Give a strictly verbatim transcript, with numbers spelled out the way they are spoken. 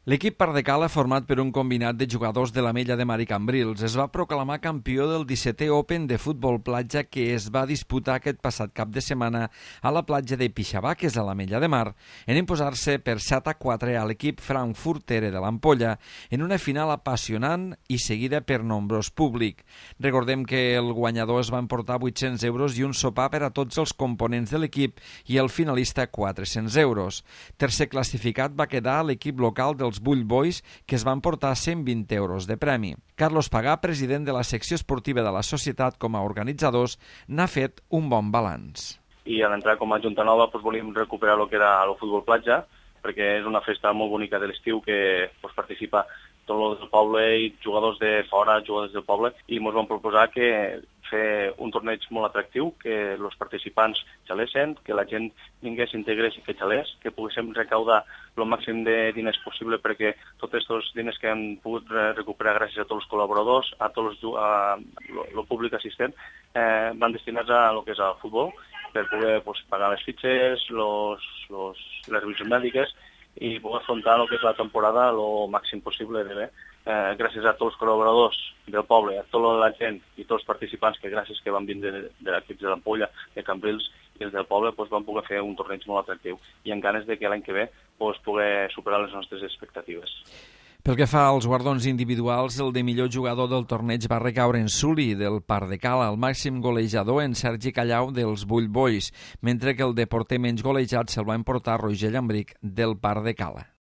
L'equip Pardecala, format per un combinat de jugadors de l'Ametlla de Mar i Cambrils, es va proclamar campió del dissetè Open de futbol platja que es va disputar aquest passat cap de setmana a la platja de Pixabà, que és a l'Ametlla de Mar, en imposar-se per set a quatre a l'equip frankfurtere de l'Ampolla en una final apassionant i seguida per nombrós públic. Recordem que el guanyador es va emportar vuit-cents euros i un sopar per a tots els components de l'equip i el finalista quatre-cents euros. Tercer classificat va quedar l'equip local dels Bull Boys, que es van portar cent vint euros de premi. Carlos Pagà, president de la secció esportiva de la societat com a organitzadors, n'ha fet un bon balanç. I a l'entrar com a Junta Nova doncs, volíem recuperar el que era el futbol platja, perquè és una festa molt bonica de l'estiu que doncs, participa tot el del poble i jugadors de fora, jugadors del poble, i ens vam proposar que fer un torneig molt atractiu, que els participants xalessin, que la gent vingués, s'integrés i que xalés, que poguéssim recaudar el màxim de diners possible perquè tots aquests diners que hem pogut recuperar gràcies a tots els col·laboradors, a tot el públic assistent, eh, van destinats a lo que és el futbol, per poder pues, pagar les fitxes, los, los, les revisions mèdiques i poder afrontar el que és la temporada el màxim possible de bé. Eh, gràcies a tots els col·laboradors del poble, a tota la gent i tots els participants que gràcies que van vindre de, de l'equip de l'Ampolla, de Cambrils i els del poble, doncs, van poder fer un torneig molt atractiu i amb ganes de que l'any que ve doncs, poder superar les nostres expectatives. Pel que fa als guardons individuals, el de millor jugador del torneig va recaure en Suli, del Pardecala, el màxim golejador en Sergi Callau, dels Bull Boys, mentre que el de porter menys golejat se'l va emportar Roger Llambric, del Pardecala.